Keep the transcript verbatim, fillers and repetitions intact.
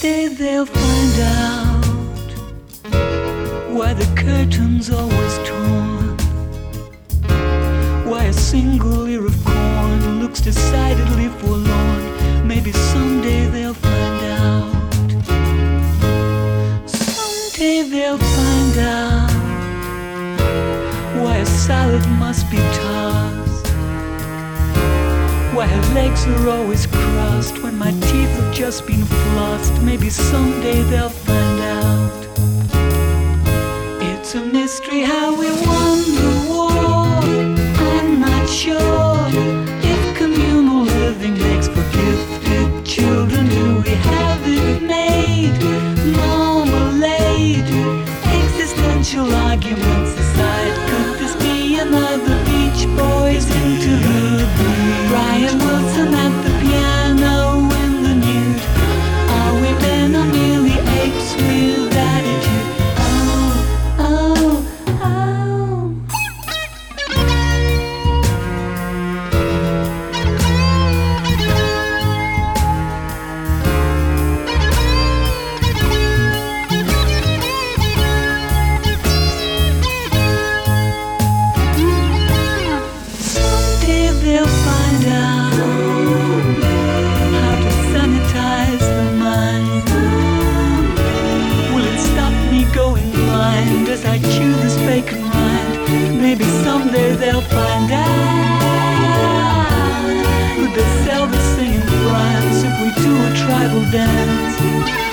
Someday they'll find out why the curtain's always torn, why a single ear of corn looks decidedly forlorn. Maybe someday they'll find out. Someday they'll find out why a salad must be tossed, why her legs are always crossed when my teeth have just been flossed. Maybe someday they'll find out. It's a mystery how we won the war. I'm not sure if communal living makes for gifted children. Do we have it made? Marmalade, existential arguments aside, could this be another Beach Boys interlude? Brian Wilson at the piano in the nude. Are we men or merely apes with attitude? Oh, oh, oh. Someday they'll find out how to sanitize the mind. Will it stop me going blind as I chew this vacant rind? Maybe someday they'll find out. Would they sell this thing in France if we do a tribal dance?